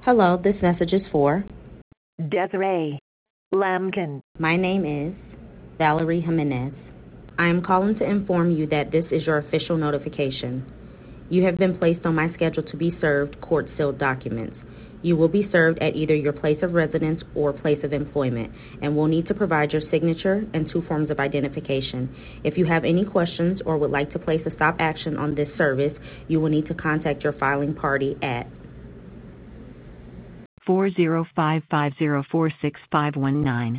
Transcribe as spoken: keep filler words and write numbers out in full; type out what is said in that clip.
Hello, this message is for. Desiree Lamkin. My name is Valerie Jimenez. I am calling to inform you that this is your official notification. You have been placed on my schedule to be served court sealed documents. You will be served at either your place of residence or place of employment and will need to provide your signature and two forms of identification. If you have any questions or would like to place a stop action on this service, you will need to contact your filing party at four zero five five zero four six five one nine.